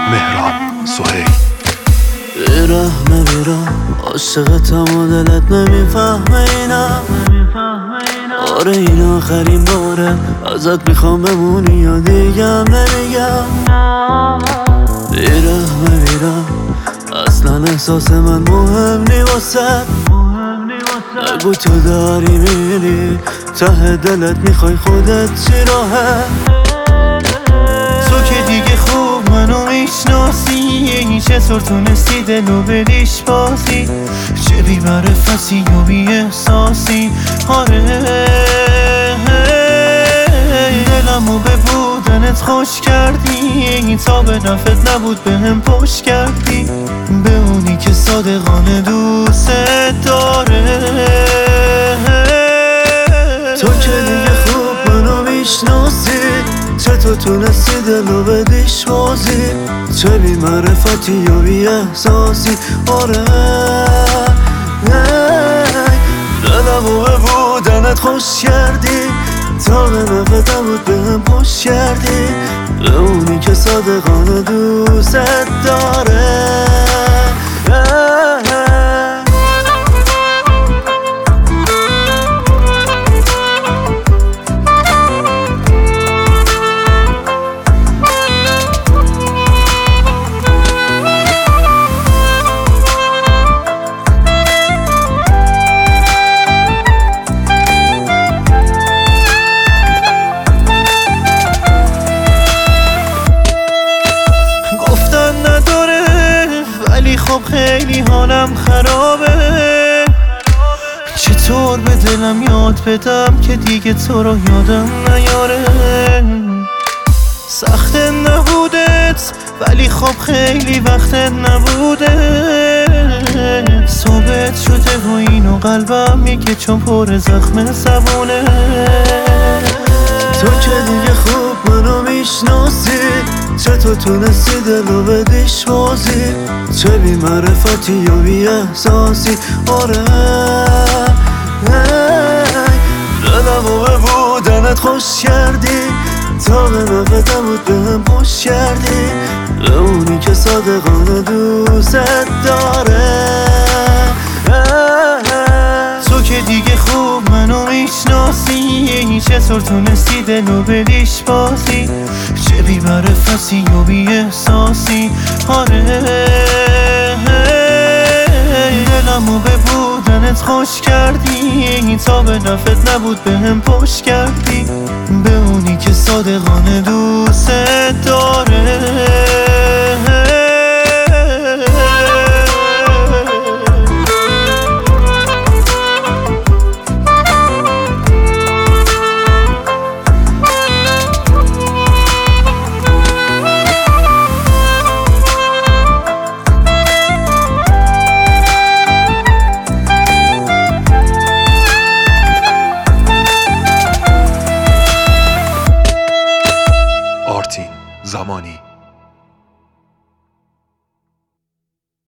مهران سهیل. بیرحم عاشقتم و دلت نمیفهمه اینم. آره این آخرین باره ازت میخوام بمونی یا دیگم نمیگم. بیرحم اصلا احساس من مهم نی واسد. نگو تو داری میری ته دلت میخوای خودت چی راهه. تو که دیگه خوب منو میشناسی، چطور تونستی دلو بدیش بازی؟ چه بی معرفتی و بی احساسی. آره دلمو به بودنت خوش کردی، تا به نفت نبود به هم پشت کردی. به اونی که صادقانه دوست داره. تو که دیگه خوب منو میشناسی، چطور تونستی دلو بدیش بازی؟ چه بی معرفتی یا بی احساسی. آره دلمو به بودنت خوش کردی، تا به نفت نبود به هم پشت کردی. به اونی که صادقانه دوست داره. خب خیلی حالم خرابه، چطور به دلم یاد بدم که دیگه تو رو یادم نیاره. سخت نبودت ولی خب خیلی وقت نبوده. ثابت شده و اینو قلبم میگه چون پر زخم زبونه. تو که دیگه خوب منو میشناسی، چطور تونستی دلو بدیش بازی؟ چه بی معرفتی یا بی احساسی. آره دلمو به بودنت خوش کردی، تا به نفت نبود به هم پشت کردی. به اونی که صادقانه دوست داره. تو که دیگه خوب منو میشناسی، چطور تونستی دلو بدیش بازی؟ چه بی معرفتی و بی احساسی. آره دلمو به بودنت خوش کردی، تا به نفت نبود به هم پشت کردی. به اونی که صادقانه دوست داره.